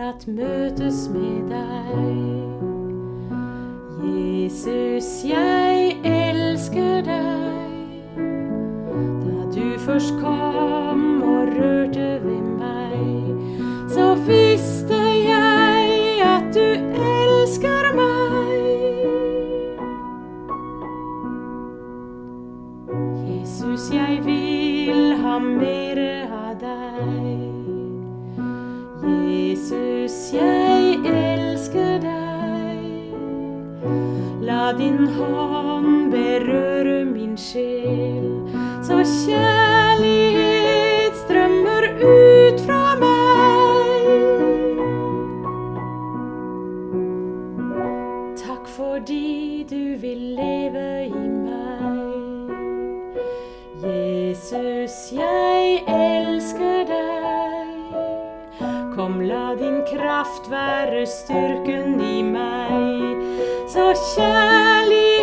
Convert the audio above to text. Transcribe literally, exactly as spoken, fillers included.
at møtes med deg. Jesus, jeg elsker deg. Da du først kom og rørte ved meg, så visste jeg at du elsker meg. Jesus, jeg vil ha mer av deg. Jesus, jeg elsker deg. La din hånd berøre min sjel, så kjærlighet strømmer ut fra meg. Takk fordi du vil leve i meg. Jesus, jeg elsker deg. Kom, la din kraft være styrken i meg, så kjærlighet